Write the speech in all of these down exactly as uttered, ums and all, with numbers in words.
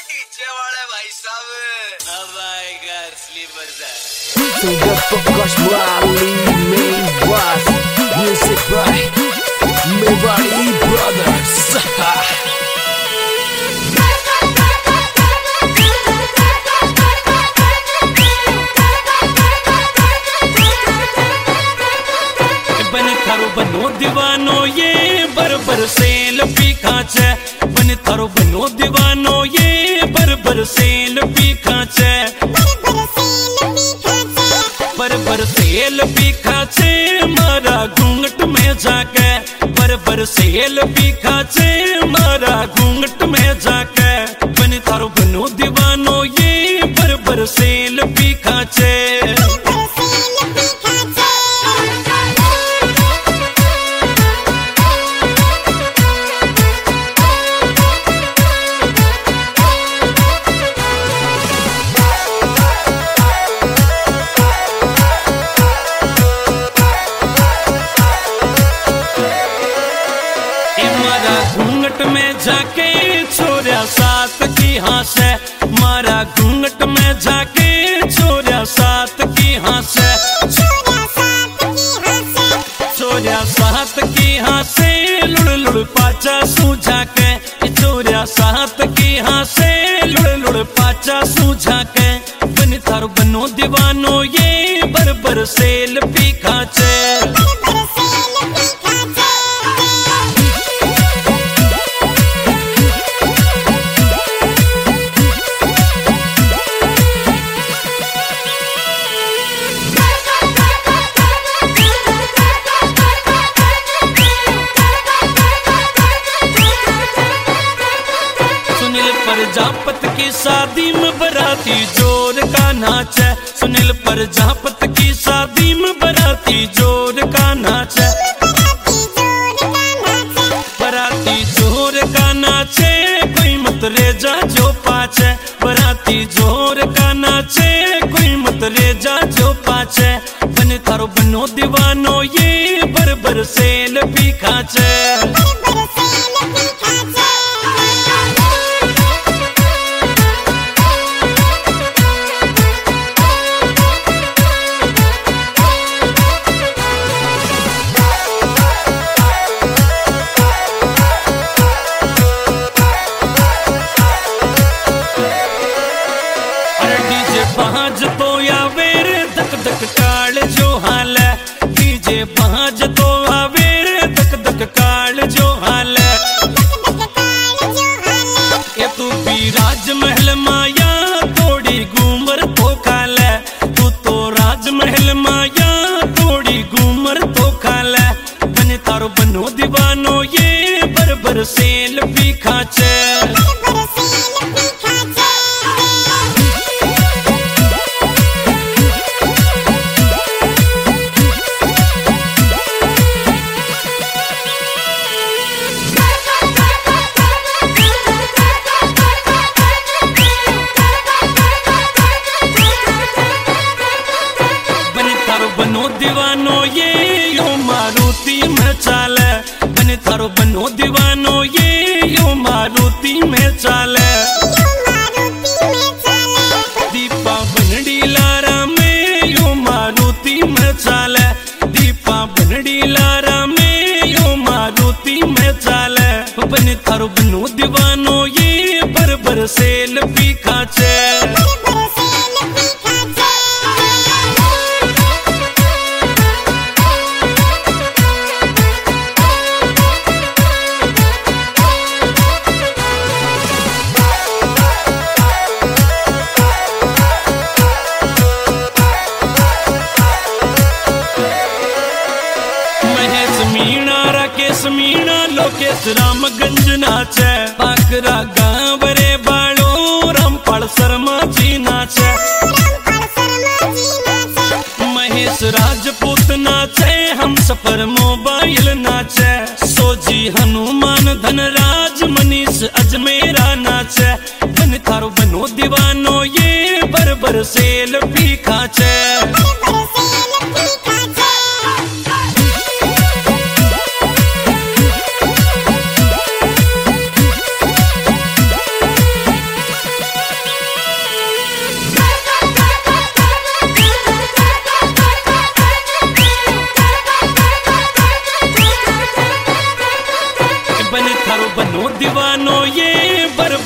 पीछे वाले भाई साहब अब आएगा असली मजा। Prakash Wali main boss, music by Mewari Brothers. बने थारो बनो दीवानो ये बरबर सेल पी खाचे, बने थारो बनो दीवानो ये बरबर सेल पी खाचे, बरबर सेल पी खाचे मारा घूंघट में जाके, बरबर सेल पी खाचे मारा घूंघट में जाके, बने थारो बनो दीवानो ये बरबर सेल पी खाचे। घूंघट में जाके छोरा सात की हास है, मारा घूंघट में जाके छोरा सात की हास है, छोरा सात की हासे लुड़ लुड़ पाचा सूझा के, छोरा सात की हासे लुड़ लुड़ पाचा सूझा के, बन थारो बनो दीवानो ये बरबर सेल पी खाचे। प्रजापत की शादी में बराती जोर का नाच है, सुनील प्रजापत की शादी में बराती जोर का नाच है, बराती जोर का नाच है कोई मत रेजा जो पाच है, बराती जोर का नाच है कोई मत रेजा जो पाच है, बने थारो बनो दीवानो ये बरबर सेल पी खाचे। बाज तो आवेर धक धक काल जो हाल है, डीजे बाज तो आवेर धक धक काल जो हाल है, ये तू भी राजमहल माया थोड़ी घूमर तो खाल है, तू तो राजमहल माया थोड़ी घूमर तो खाल है, बने थारो बनो दीवानो ये बरबर सेल पी खाचे। बनो दीवानो ये यो मारुति में चाले, बने थारो बनो दीवानो ये यो मारुति में चाले, दीपा बनडी लारा में यो मारुति में चाले, दीपा बनडी लारा में यो मारुति में चाले, बने थारो बनो दीवानो ये बरबर सेल पी खाचे। राकेश मीणा लोकेश रामगंज नाचे, पाकरा गाँव रे बालो रामपाल शर्मा जी नाचे, महेश राजपूत नाचे हम सफर मोबाइल नाचे, सोजी हनुमान धनराज मनीष अजमेरा नाचे, बन थारो बनो दीवानो ये बरबर सेल पी खाचे।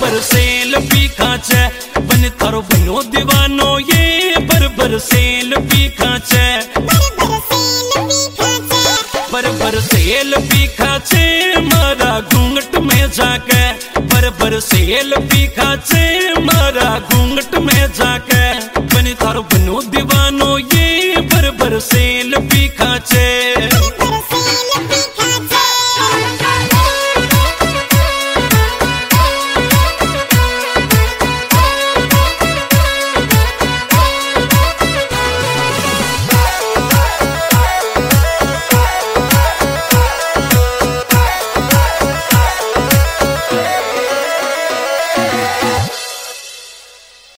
बर सेल्फी खाचे बन थारो बनो दीवानो ये बर बर सेल्फी खाचे बर बर सेल्फी खाचे मारा घूंघट में जाके बर बर सेल्फी खाचे मारा घूंघट में जाके बन थारो बनो दीवानो ये बर बर सेल्फी खाचे।